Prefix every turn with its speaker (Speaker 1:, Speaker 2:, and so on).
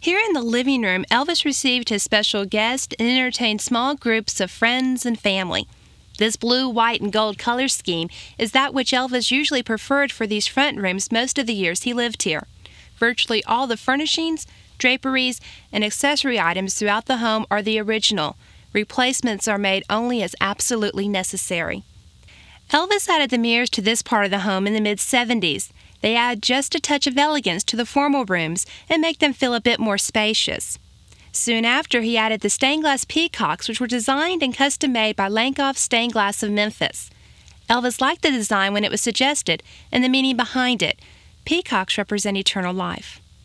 Speaker 1: Here in the living room, Elvis received his special guest and entertained small groups of friends and family. This blue, white, and gold color scheme is that which Elvis usually preferred for these front rooms most of the years he lived here. Virtually all the furnishings, draperies, and accessory items throughout the home are the original. Replacements are made only as absolutely necessary. Elvis added the mirrors to this part of the home in the mid-70s. They add just a touch of elegance to the formal rooms and make them feel a bit more spacious. Soon after, he added the stained glass peacocks, which were designed and custom-made by Lankoff Stained Glass of Memphis. Elvis liked the design when it was suggested and the meaning behind it. Peacocks represent eternal life.